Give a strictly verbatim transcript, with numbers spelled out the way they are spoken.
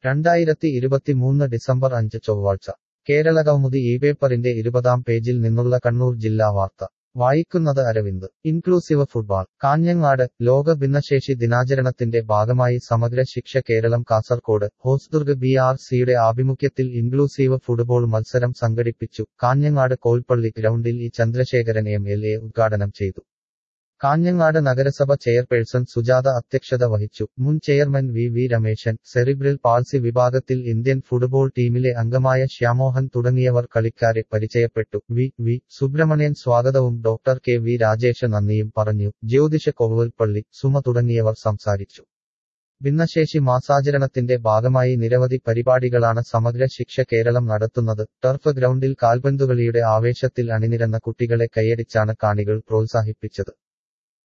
രണ്ടായിരത്തി ഇരുപത്തിമൂന്ന് ഡിസംബർ അഞ്ച് ചൊവ്വാഴ്ച കേരളകൗമുദി ഈ പേപ്പറിന്റെ ഇരുപതാം പേജിൽ നിന്നുള്ള കണ്ണൂർ ജില്ലാ വാർത്ത വായിക്കുന്നത് അരവിന്ദ്. Inclusive football Kanhangad. ലോക ഭിന്നശേഷി ദിനാചരണത്തിന്റെ ഭാഗമായി സമഗ്ര ശിക്ഷ കേരളം കാസർകോട് ഹോസ്ദുർഗ് ബി ആർ സിയുടെ ആഭിമുഖ്യത്തിൽ ഇൻക്ലൂസീവ് ഫുട്ബോൾ മത്സരം സംഘടിപ്പിച്ചു. കാഞ്ഞങ്ങാട് കോൽപ്പള്ളി ഗ്രൗണ്ടിൽ E Chandrasekharan M L A ഉദ്ഘാടനം ചെയ്തു. കാഞ്ഞങ്ങാട് നഗരസഭ ചെയർപേഴ്സൺ സുജാത അധ്യക്ഷത വഹിച്ചു. മുൻ chairman V V Rameshan, cerebral palsy വിഭാഗത്തിൽ ഇന്ത്യൻ ഫുട്ബോൾ ടീമിലെ അംഗമായ ശ്യാമോഹൻ തുടങ്ങിയവർ കളിക്കാരെ പരിചയപ്പെട്ടു. വി വി സുബ്രഹ്മണ്യൻ സ്വാഗതവും ഡോക്ടർ കെ വി രാജേഷ് നന്ദിയും പറഞ്ഞു. ജ്യോതിഷ കോവൽപ്പള്ളി, സുമ തുടങ്ങിയവർ സംസാരിച്ചു. ഭിന്നശേഷി മാസാചരണത്തിന്റെ ഭാഗമായി നിരവധി പരിപാടികളാണ് സമഗ്ര ശിക്ഷ കേരളം നടത്തുന്നത്. ടർഫ് ഗ്രൗണ്ടിൽ കാൽപന്തുകളിയുടെ ആവേശത്തിൽ അണിനിരന്ന കുട്ടികളെ കൈയടിച്ചാണ് കാണികൾ പ്രോത്സാഹിപ്പിച്ചത്.